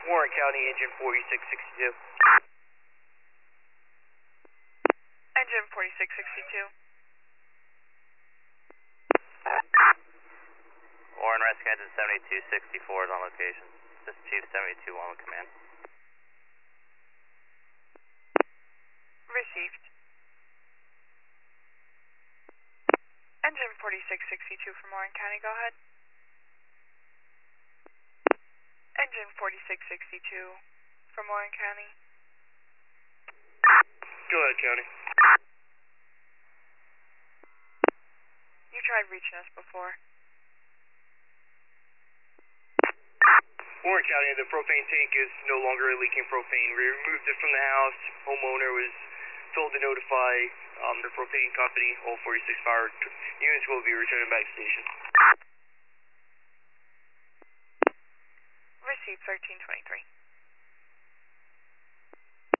Warren County, engine 4662. Engine 4662. Warren Rescue Engine 7264 is on location. This is Chief 721 with command. Received. Engine 4662 from Warren County, go ahead. Engine 4662 from Warren County. Go ahead, County. You tried reaching us before. Warren County, the propane tank is no longer leaking propane. We removed it from the house. Homeowner was told to notify the propane company. All 46 fire units will be returning back to station. Received 1323.